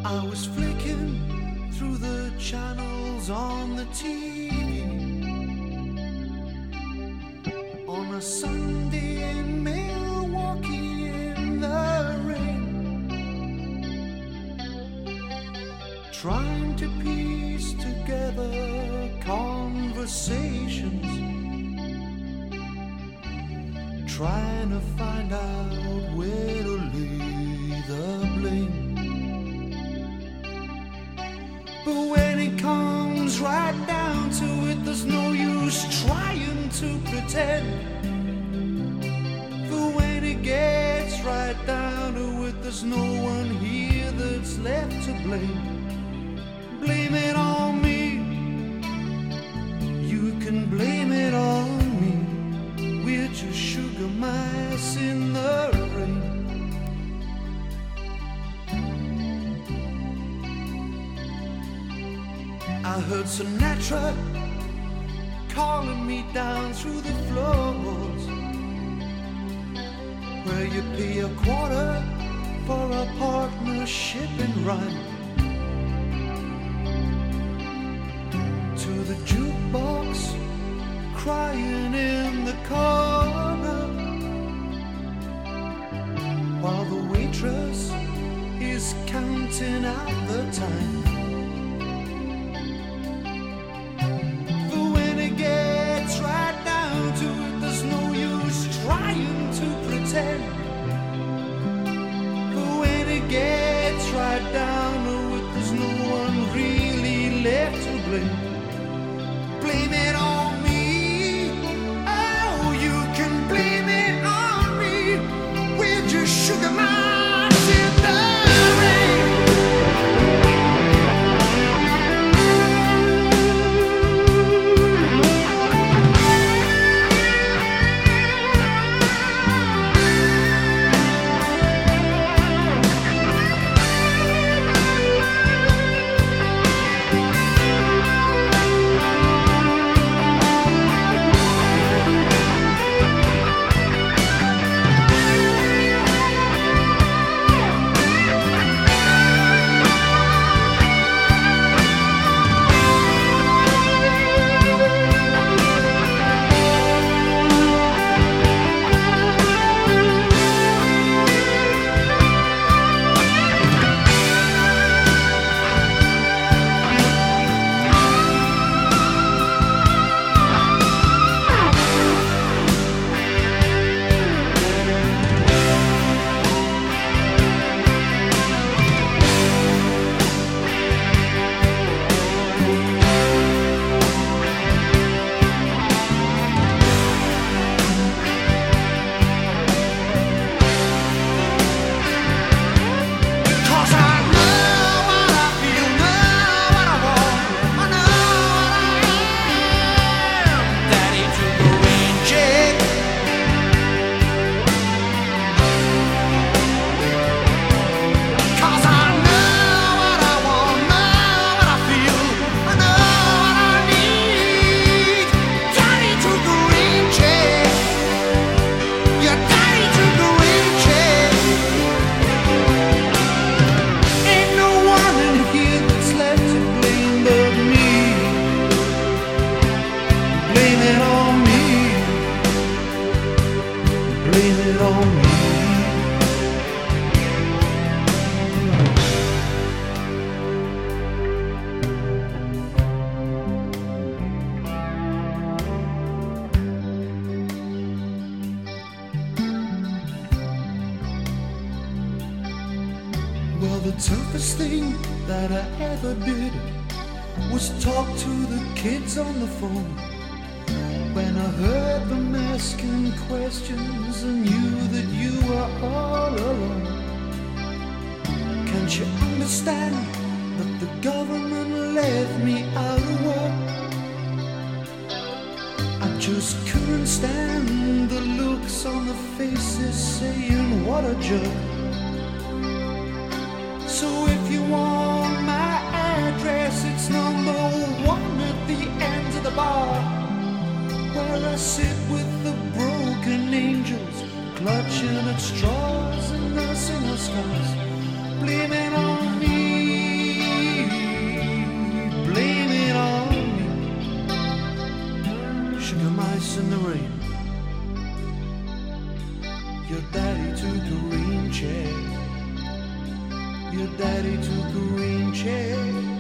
I was flicking through the channels on the TV on a Sunday in Milwaukee in the rain, trying to piece together conversations, trying to find out where to lay the blame. But when it comes right down to it, there's no use trying to pretend. For when it gets right down to it, there's no one here that's left to blame. Blame it on me. You can blame it on me. We're just sugar mice in the rain. I heard Sinatra calling me down through the floors, where you pay a quarter for a partnership and run to the jukebox, crying in the corner, while the waitress is counting out the time. Trying to pretend, but when it gets right down to it, there's no one really left to blame. Blame it on me. Oh, you can blame it on me. We're just sugar mice in the well, the toughest thing that I ever did was talk to the kids on the phone. When I heard them asking questions and knew that you were all alone. Can't you understand that the government left me out of work? I just couldn't stand the looks on the faces saying what a jerk. So if you want my address, it's number 1 at the end of the bar, where I sit with the broken angels, clutching at straws and nursing our scars. Blame it on me. in the rain. Your daddy took a rain chair. Your daddy took a rain chair.